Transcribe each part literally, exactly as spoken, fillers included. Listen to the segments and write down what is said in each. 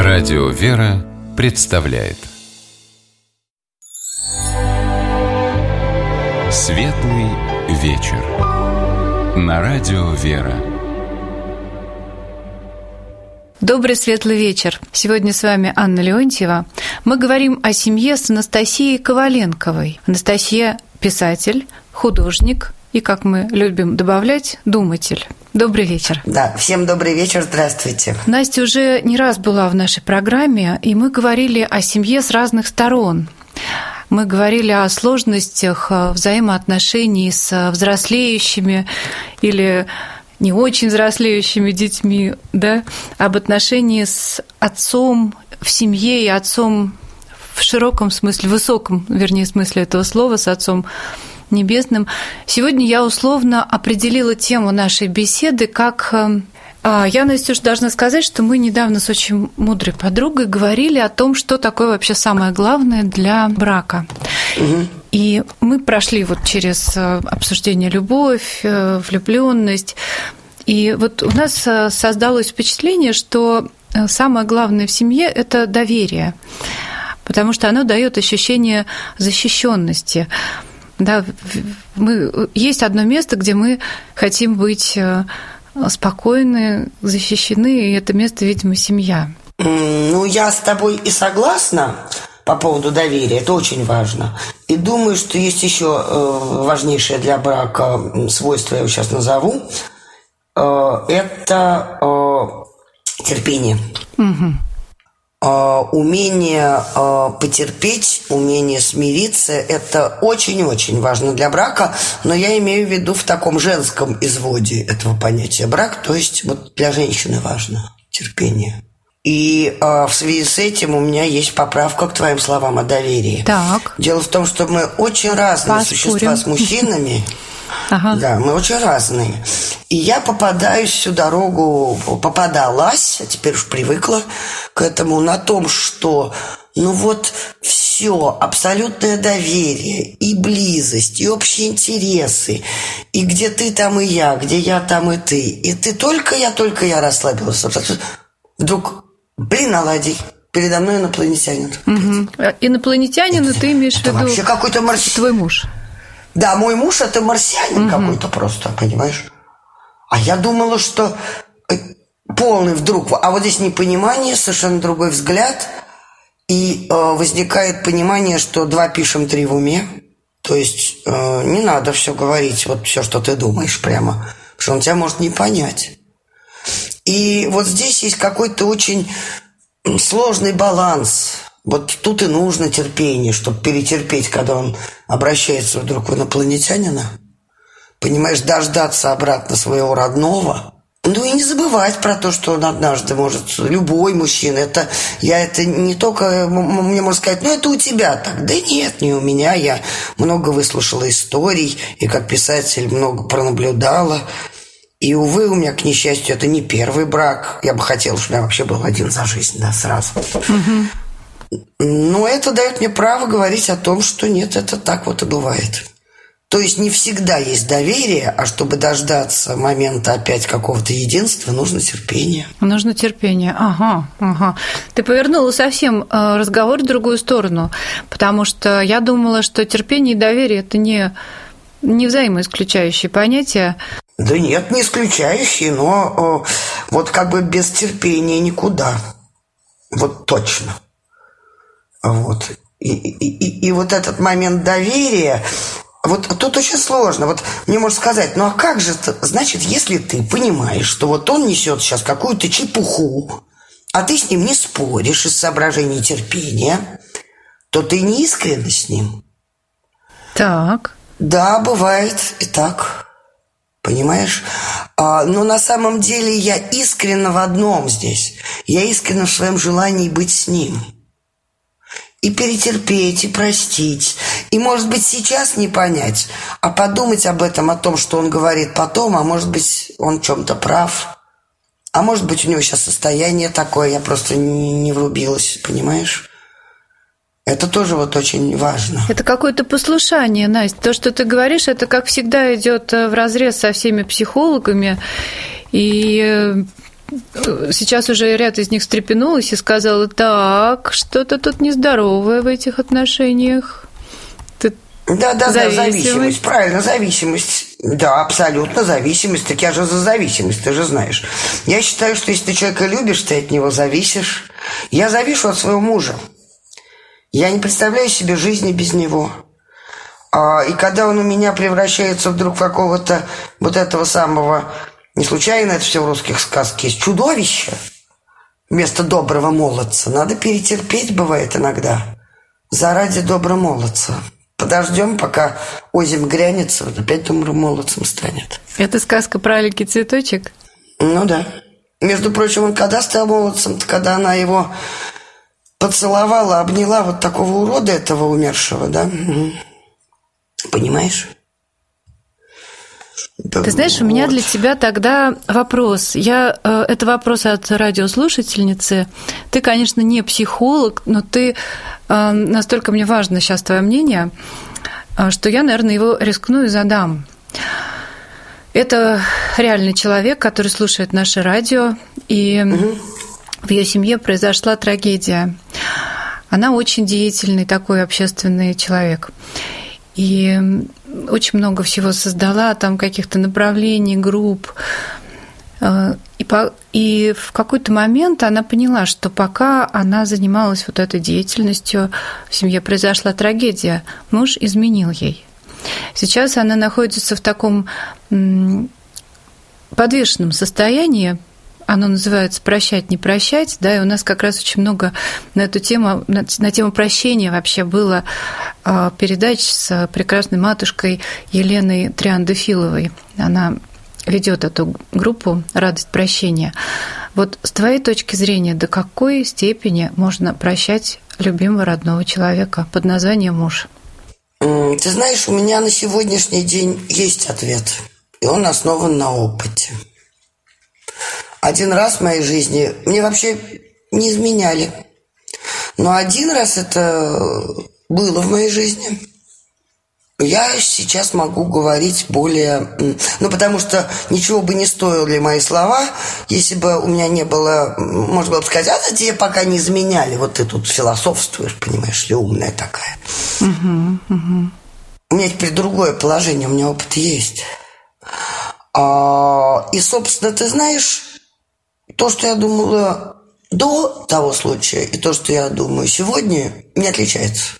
Радио «Вера» представляет Светлый вечер на Радио «Вера». Добрый светлый вечер. Сегодня с вами Анна Леонтьева. Мы говорим о семье с Анастасией Коваленковой. Анастасия – писатель, художник и, как мы любим добавлять, думатель. Добрый вечер. Да, всем добрый вечер, здравствуйте. Настя уже не раз была в нашей программе, и мы говорили о семье с разных сторон. Мы говорили о сложностях взаимоотношений с взрослеющими или не очень взрослеющими детьми, да, об отношении с отцом в семье и отцом в широком смысле, в высоком, вернее, смысле этого слова, с отцом небесным. Сегодня я условно определила тему нашей беседы как... Я, Настюш, должна сказать, что мы недавно с очень мудрой подругой говорили о том, что такое вообще самое главное для брака. Угу. И мы прошли вот через обсуждение любовь, влюбленность. И вот у нас создалось впечатление, что самое главное в семье – это доверие, потому что оно дает ощущение защищенности. Да, мы, есть одно место, где мы хотим быть спокойны, защищены, и это место, видимо, семья. Ну, я с тобой и согласна по поводу доверия, это очень важно. И думаю, что есть еще важнейшее для брака свойство, я его сейчас назову, это терпение. Угу. Умение потерпеть, умение смириться – это очень-очень важно для брака, но я имею в виду в таком женском изводе этого понятия брак, то есть вот для женщины важно терпение. И э, в связи с этим у меня есть поправка к твоим словам о доверии. Так. Дело в том, что мы очень разные Поспорим. существа с мужчинами. Ага. Да, мы очень разные. И я попадаюсь всю дорогу, попадалась, а теперь уж привыкла к этому, на том, что ну вот все, абсолютное доверие и близость, и общие интересы, и где ты там и я, где я там и ты, и ты только я, только я расслабилась. Вдруг, блин, оладий, передо мной инопланетянин. Угу. Инопланетянин, это, ты имеешь в виду вообще какой-то марсианин. Твой муж. Да, мой муж – это марсианин угу. какой-то просто, понимаешь? А я думала, что полный вдруг... А вот здесь непонимание, совершенно другой взгляд. И э, возникает понимание, что два пишем, три в уме. То есть э, не надо все говорить, вот все, что ты думаешь прямо. Потому что он тебя может не понять. И вот здесь есть какой-то очень сложный баланс. Вот тут и нужно терпение, чтобы перетерпеть, когда он обращается вдруг в инопланетянина. Понимаешь, дождаться обратно своего родного. Ну и не забывать про то, что он однажды может, любой мужчина, это я это не только, мне можно сказать, ну это у тебя так. Да нет, не у меня, я много выслушала историй, и как писатель много пронаблюдала. И, увы, у меня, к несчастью, это не первый брак. Я бы хотела, чтобы у меня вообще был один за жизнь, да, сразу. Угу. Но это дает мне право говорить о том, что нет, это так вот и бывает. То есть не всегда есть доверие, а чтобы дождаться момента опять какого-то единства, нужно терпение. Нужно терпение, ага, ага. Ты повернула совсем разговор в другую сторону, потому что я думала, что терпение и доверие – это не, не взаимоисключающие понятия. Да нет, не исключающие, но вот как бы без терпения никуда. Вот точно. Вот. И, и, и, и вот этот момент доверия... Вот тут очень сложно. Вот мне можно сказать, ну а как же это? Значит, если ты понимаешь, что вот он несет сейчас какую-то чепуху, а ты с ним не споришь из соображений терпения, то ты не искренна с ним. Так. Да, бывает и так. Понимаешь? А, но на самом деле я искренна в одном здесь. Я искренна в своем желании быть с ним. И перетерпеть, и простить. И, может быть, сейчас не понять, а подумать об этом, о том, что он говорит потом, а может быть, он в чем-то прав. А может быть, у него сейчас состояние такое, я просто не, не врубилась, понимаешь? Это тоже вот очень важно. Это какое-то послушание, Настя. То, что ты говоришь, это, как всегда, идет вразрез со всеми психологами. И сейчас уже ряд из них встрепенулась и сказала: так, что-то тут нездоровое в этих отношениях. Ты... Да, да, зависимость. да, зависимость, правильно, зависимость. Да, абсолютно зависимость. Так я же за зависимость, ты же знаешь. Я считаю, что если ты человека любишь, ты от него зависишь. Я завишу от своего мужа. Я не представляю себе жизни без него. А, и когда он у меня превращается вдруг в какого-то вот этого самого... Не случайно это все в русских сказках есть. Чудовище вместо доброго молодца. Надо перетерпеть, бывает иногда, заради доброго молодца. Подождем, пока озимь грянется, вот опять добрым молодцем станет. Это сказка про аленький цветочек? Ну да. Между прочим, он когда стал молодцем, когда она его поцеловала, обняла вот такого урода этого умершего, да? Угу. Понимаешь? Да, ты знаешь, у меня вот. Для тебя тогда вопрос. Я, это вопрос от радиослушательницы. Ты, конечно, не психолог, но ты настолько мне важно сейчас твое мнение, что я, наверное, его рискну и задам. Это реальный человек, который слушает наше радио, и угу. в ее семье произошла трагедия. Она очень деятельный такой общественный человек. И очень много всего создала, там каких-то направлений, групп. И, по, и в какой-то момент она поняла, что пока она занималась вот этой деятельностью, в семье произошла трагедия, муж изменил ей. Сейчас она находится в таком подвешенном состоянии, оно называется «Прощать, не прощать», да, и у нас как раз очень много на эту тему, на, на тему прощения вообще было э, передач с прекрасной матушкой Еленой Триандафиловой. Она ведет эту группу «Радость прощения». Вот с твоей точки зрения, до какой степени можно прощать любимого родного человека под названием муж? Ты знаешь, у меня на сегодняшний день есть ответ, и он основан на опыте. Один раз в моей жизни мне вообще не изменяли. Но один раз это было в моей жизни. Я сейчас могу говорить более... Ну, потому что ничего бы не стоили мои слова, если бы у меня не было... Можно было бы сказать: а тебе пока не изменяли. Вот ты тут философствуешь, понимаешь ли, умная такая. Угу, угу. У меня теперь другое положение, у меня опыт есть. А, и, собственно, ты знаешь... То, что я думала до того случая, и то, что я думаю сегодня, не отличается.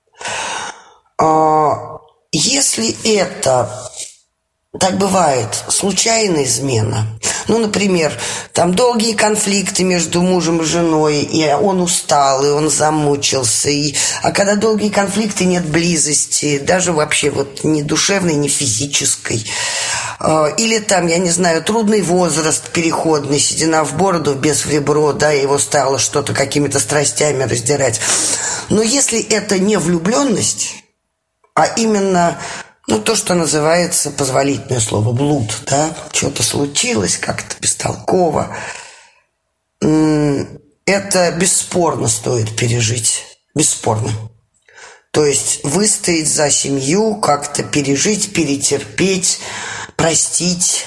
Если это, так бывает, случайная измена, ну, например, там долгие конфликты между мужем и женой, и он устал, и он замучился, и... а когда долгие конфликты, нет близости, даже вообще вот ни душевной, ни физической. Или там, я не знаю, трудный возраст переходный, седина в бороду, без в ребро, да, его стало что-то какими-то страстями раздирать. Но если это не влюбленность, а именно, ну, то, что называется, позволительное слово, блуд, да, что-то случилось как-то бестолково, это бесспорно стоит пережить, бесспорно. То есть выстоять за семью, как-то пережить, перетерпеть, простить,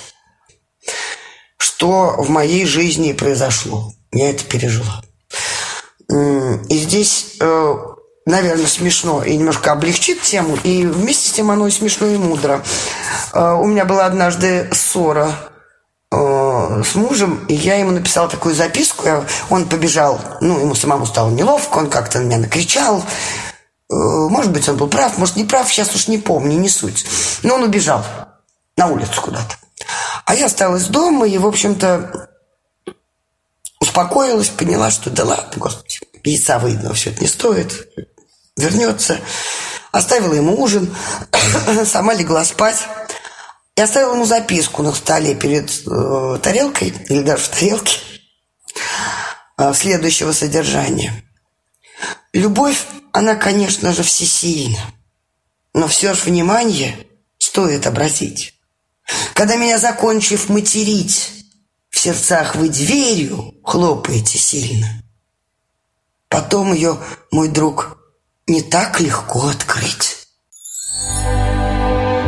что в моей жизни произошло. Я это пережила. И здесь, наверное, смешно и немножко облегчит тему, и вместе с тем оно и смешно, и мудро. У меня была однажды ссора с мужем, и я ему написала такую записку. Он побежал, ну, ему самому стало неловко, он как-то на меня накричал. Может быть, он был прав, может, не прав, сейчас уж не помню, не суть. Но он убежал на улицу куда-то. А я осталась дома и, в общем-то, успокоилась, поняла, что да ладно, господи, яйца выеденного все это не стоит, вернется. Оставила ему ужин, сама легла спать. И оставила ему записку на столе перед э, тарелкой, или даже в тарелке, э, следующего содержания. Любовь, она, конечно же, всесильна, но все же внимание стоит обратить. Когда меня, закончив материть, в сердцах вы дверью хлопаете сильно, потом ее, мой друг, не так легко открыть.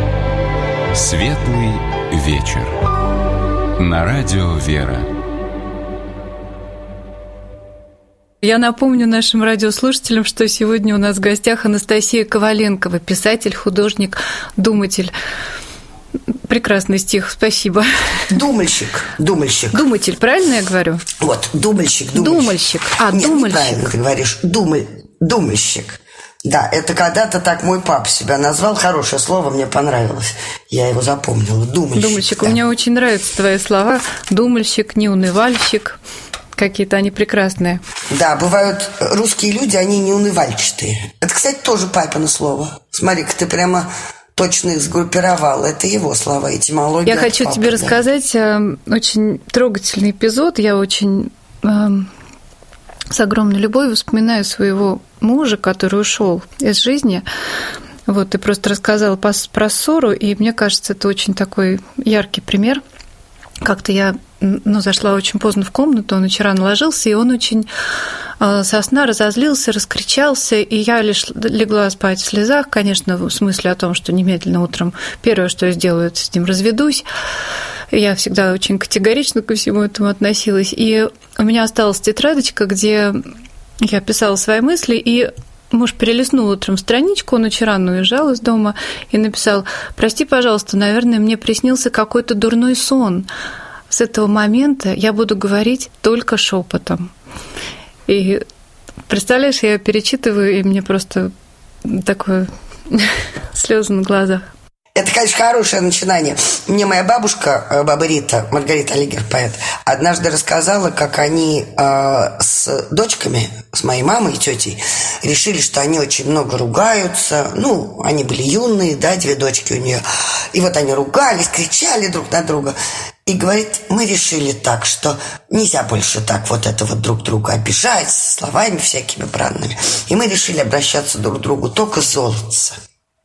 Светлый вечер. На радио «Вера». Я напомню нашим радиослушателям, что сегодня у нас в гостях Анастасия Коваленкова, писатель, художник, думатель. Прекрасный стих, спасибо. Думальщик, думальщик. Думатель, правильно я говорю? Вот, думальщик, думальщик. Думальщик, а, Нет, думальщик. неправильно ты говоришь, думаль, думальщик. Да, это когда-то так мой папа себя назвал, хорошее слово, мне понравилось. Я его запомнила, думальщик. Думальщик, да. Мне очень нравятся твои слова. Думальщик, неунывальщик. Какие-то они прекрасные. Да, бывают русские люди, они неунывальчатые. Это, кстати, тоже папино слово. Смотри-ка, ты прямо точно их сгруппировал. Это его слова, этимология. Я хочу папы, тебе да. рассказать очень трогательный эпизод. Я очень э, с огромной любовью вспоминаю своего мужа, который ушел из жизни. Вот, ты просто рассказала про ссору, и мне кажется, это очень такой яркий пример. Как-то я ну, зашла очень поздно в комнату, он очень рано ложился, и он очень э, со сна разозлился, раскричался, и я лишь легла спать в слезах, конечно, в смысле о том, что немедленно утром первое, что я сделаю, это с ним разведусь. Я всегда очень категорично ко всему этому относилась. И у меня осталась тетрадочка, где я писала свои мысли, и муж перелистнул утром страничку, он очень рано уезжал из дома, и написал: «Прости, пожалуйста, наверное, мне приснился какой-то дурной сон. С этого момента я буду говорить только шепотом». И представляешь, я перечитываю, и мне просто такое слезы на глазах. Это, конечно, хорошее начинание. Мне моя бабушка, баба Рита, Маргарита Алигер, поэт, однажды рассказала, как они э, с дочками, с моей мамой и тетей, решили, что они очень много ругаются. Ну, они были юные, да, две дочки у нее. И вот они ругались, кричали друг на друга. И говорит, мы решили так, что нельзя больше так вот это вот друг друга обижать, словами всякими бранными. И мы решили обращаться друг к другу только золотце.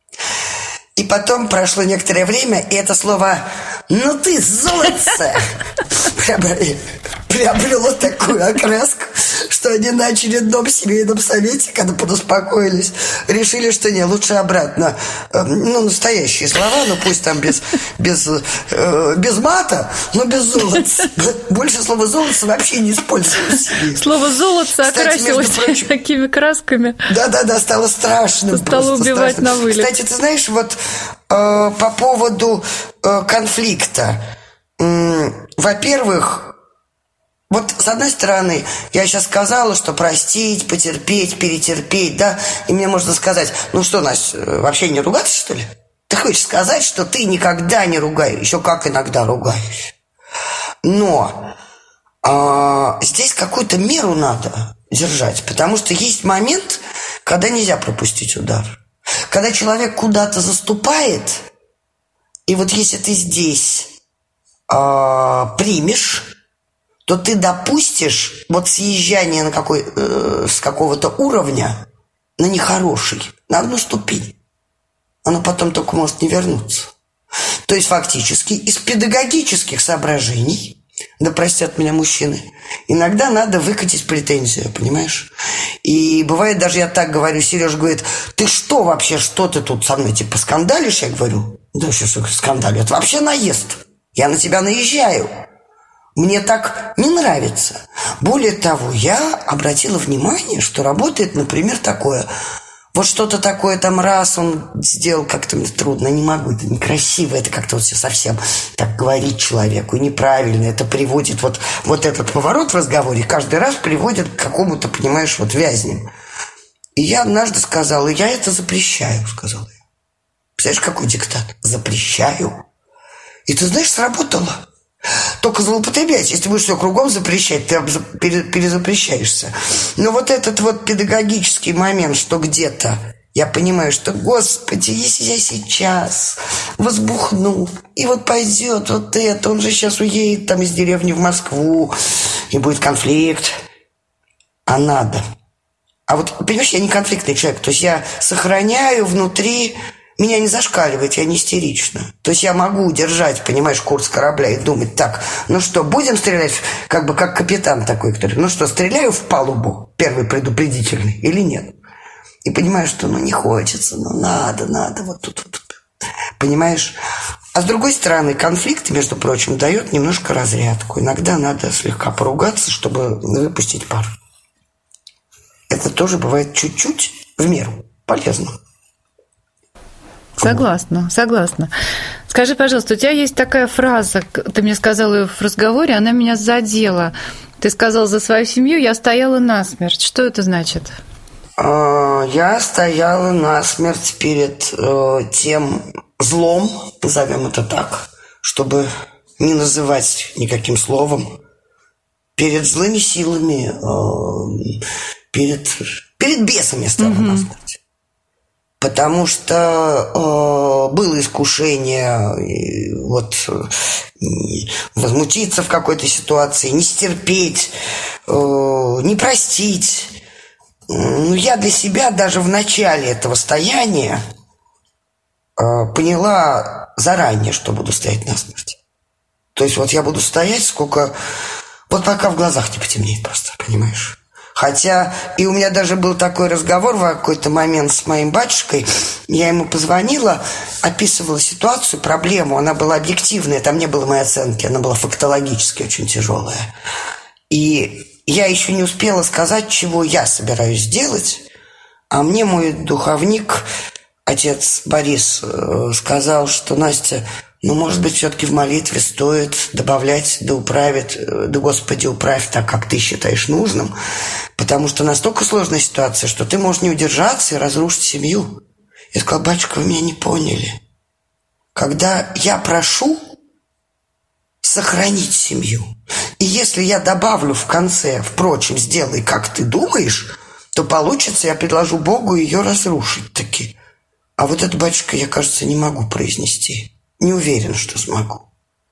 И потом прошло некоторое время, и это слово «ну ты золотце» приобрело такую окраску, что они начали в одном семейном совете, когда подуспокоились, решили, что не, лучше обратно. Ну, настоящие слова, ну пусть там без, без, э, без мата, но без золотца. Больше слова «золотце» вообще не использовалось. Слово «золотце» окрасилось прочим, такими красками. Да-да-да, стало страшным. Стало убивать страшным. на вылет. Кстати, ты знаешь, вот э, по поводу э, конфликта. Э, во-первых, вот с одной стороны, я сейчас сказала, что простить, потерпеть, перетерпеть, да, и мне можно сказать, ну что, Настя, вообще не ругаться, что ли? Ты хочешь сказать, что ты никогда не ругаешь, еще как иногда ругаешь. Но э, здесь какую-то меру надо держать, потому что есть момент, когда нельзя пропустить удар. Когда человек куда-то заступает, и вот если ты здесь э, примешь, то ты допустишь вот съезжание на какой, э, с какого-то уровня на нехороший, на одну ступень. Оно потом только может не вернуться. То есть фактически из педагогических соображений, да простят меня мужчины, иногда надо выкатить претензию, понимаешь? И бывает даже, я так говорю, Сережа говорит, ты что вообще, что ты тут со мной, типа, скандалишь? Я говорю, да, сейчас скандалю, это вообще наезд. Я на тебя наезжаю. Мне так не нравится. Более того, я обратила внимание, что работает, например, такое. Вот что-то такое там раз он сделал, как-то мне трудно, не могу, это некрасиво, это как-то вот все совсем так говорить человеку, неправильно, это приводит, вот, вот этот поворот в разговоре каждый раз приводит к какому-то, понимаешь, вот вязнем. И я однажды сказала, я это запрещаю, сказала я. Представляешь, какой диктат? Запрещаю. И ты знаешь, сработало. Только злоупотреблять. Если будешь все кругом запрещать, ты перезапрещаешься. Но вот этот вот педагогический момент, что где-то я понимаю, что, Господи, если я сейчас возбухну, и вот пойдет вот это, он же сейчас уедет там из деревни в Москву, и будет конфликт. А надо. А вот, понимаешь, я не конфликтный человек. То есть я сохраняю внутри... Меня не зашкаливает, я не истерична. То есть я могу удержать, понимаешь, курс корабля и думать, так, ну что, будем стрелять, как бы как капитан такой, который, ну что, стреляю в палубу, первый предупредительный, или нет? И понимаю, что, ну, не хочется, ну, надо, надо, вот тут, вот тут. Понимаешь? А с другой стороны, конфликт, между прочим, дает немножко разрядку. Иногда надо слегка поругаться, чтобы выпустить пар. это тоже бывает чуть-чуть в меру полезно. Согласна, согласна. Скажи, пожалуйста, у тебя есть такая фраза, ты мне сказала ее в разговоре, она меня задела. Ты сказал: за свою семью я стояла насмерть. Что это значит? Я стояла насмерть перед э, тем злом, назовем это так, чтобы не называть никаким словом, перед злыми силами, э, перед, перед бесом я стояла mm-hmm. насмерть. Потому что э, было искушение э, вот, э, возмутиться в какой-то ситуации, не стерпеть, э, не простить. Ну, я для себя даже в начале этого стояния э, поняла заранее, что буду стоять насмерть. То есть вот я буду стоять сколько... Вот пока в глазах не потемнеет просто, понимаешь? Хотя и у меня даже был такой разговор в какой-то момент с моим батюшкой. Я ему позвонила, описывала ситуацию, проблему. Она была объективная, там не было моей оценки. Она была фактологически очень тяжелая. И я еще не успела сказать, чего я собираюсь сделать. А мне мой духовник, отец Борис, сказал, что: Настя, ну, может быть, все-таки в молитве стоит добавлять «да управит», «да Господи управь так, как ты считаешь нужным», потому что настолько сложная ситуация, что ты можешь не удержаться и разрушить семью. Я сказала: батюшка, вы меня не поняли. Когда я прошу сохранить семью, и если я добавлю в конце: впрочем, сделай, как ты думаешь, то получится, я предложу Богу ее разрушить таки. А вот это, батюшка, я, кажется, не могу произнести. Не уверен, что смогу.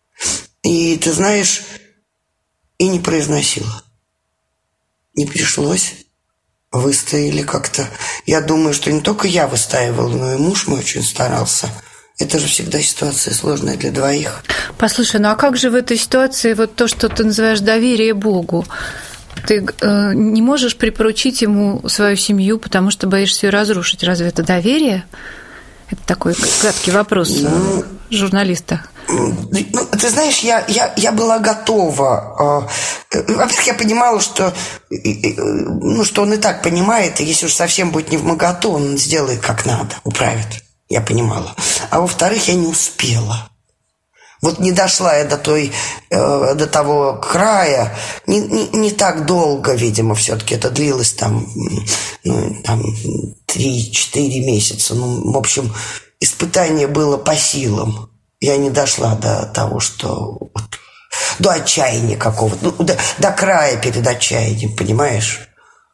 И ты знаешь, и не произносила. Не пришлось. Выстояли как-то. Я думаю, что не только я выстаивала, но и муж мой очень старался. Это же всегда ситуация сложная для двоих. Послушай, ну а как же в этой ситуации вот то, что ты называешь доверие Богу? Ты э, не можешь припоручить ему свою семью, потому что боишься ее разрушить. Разве это доверие? Это такой краткий вопрос ну, журналиста. Ну, ты знаешь, я, я, я была готова. Во-первых, я понимала, что, ну, что он и так понимает, и если уж совсем будет невмоготу, он сделает как надо, управит. Я понимала. А во-вторых, я не успела. Вот не дошла я до той, э, до того края, не, не, не так долго, видимо, все-таки это длилось там, ну, там три-четыре месяца. Ну, в общем, испытание было по силам. Я не дошла до того, что... До отчаяния какого-то, ну, до, до края перед отчаянием, понимаешь?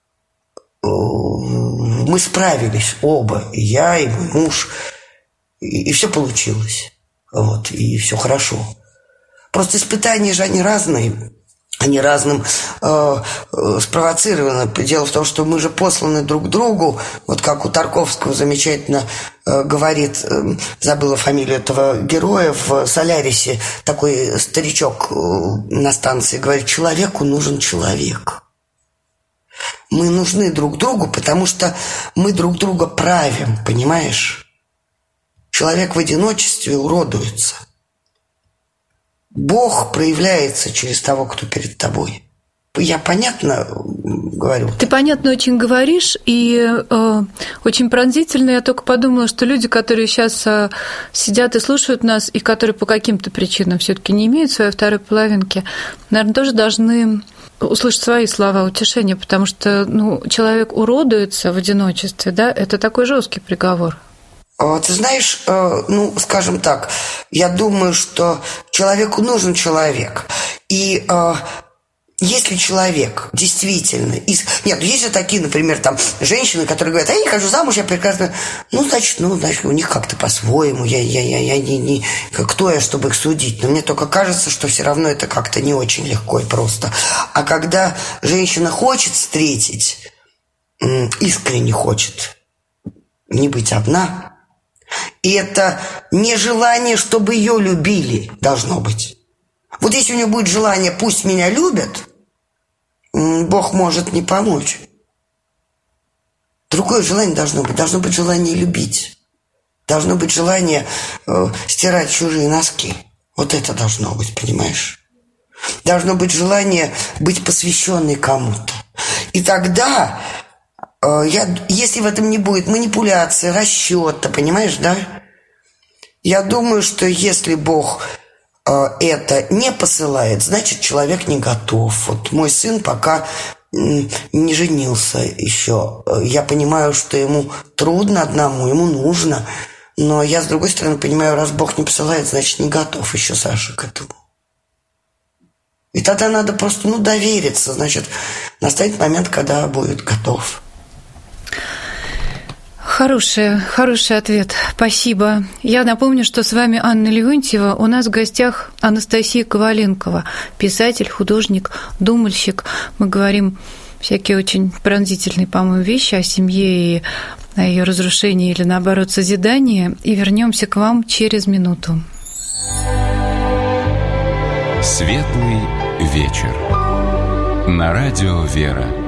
Мы справились оба, и я, и мой муж, и, и все получилось. Вот, и все хорошо. Просто испытания же, они разные. Они разным э, э, спровоцированы. Дело в том, что мы же посланы друг другу. Вот как у Тарковского замечательно э, говорит, э, забыла фамилию этого героя, в «Солярисе» такой старичок э, на станции говорит: человеку нужен человек. Мы нужны друг другу, потому что мы друг друга правим, понимаешь? Человек в одиночестве уродуется. Бог проявляется через того, кто перед тобой. Я понятно говорю? Ты понятно очень говоришь, и э, очень пронзительно. Я только подумала, что люди, которые сейчас э, сидят и слушают нас, и которые по каким-то причинам все-таки не имеют своей второй половинки, наверное, тоже должны услышать свои слова утешения, потому что, ну, человек уродуется в одиночестве, да, это такой жесткий приговор. Ты знаешь, ну, скажем так, я думаю, что человеку нужен человек. И если человек действительно... Из... Нет, есть же такие, например, там, женщины, которые говорят: а я не хожу замуж, я прекрасно... Ну, значит, ну, значит, у них как-то по-своему. Я, я, я, я не, не... Кто я, чтобы их судить? Но мне только кажется, что все равно это как-то не очень легко и просто. А когда женщина хочет встретить, искренне хочет не быть одна... И это не желание, чтобы ее любили, должно быть. Вот если у нее будет желание «пусть меня любят», Бог может не помочь. Другое желание должно быть. Должно быть желание любить. Должно быть желание э, стирать чужие носки. Вот это должно быть, понимаешь? Должно быть желание быть посвященной кому-то. И тогда я, если в этом не будет манипуляции, расчета, понимаешь, да? Я думаю, что если Бог это не посылает, значит, человек не готов. Вот мой сын пока не женился еще. Я понимаю, что ему трудно одному, ему нужно. Но я, с другой стороны, понимаю, раз Бог не посылает, значит, не готов еще Саша к этому. И тогда надо просто, ну, довериться. Значит, настанет момент, когда будет готов. Хороший, хороший ответ. Спасибо. Я напомню, что с вами Анна Леонтьева. У нас в гостях Анастасия Коваленкова, писатель, художник, думальщик. Мы говорим всякие очень пронзительные, по-моему, вещи о семье и о ее разрушении или, наоборот, созидании. И вернемся к вам через минуту. Светлый вечер. На радио «Вера».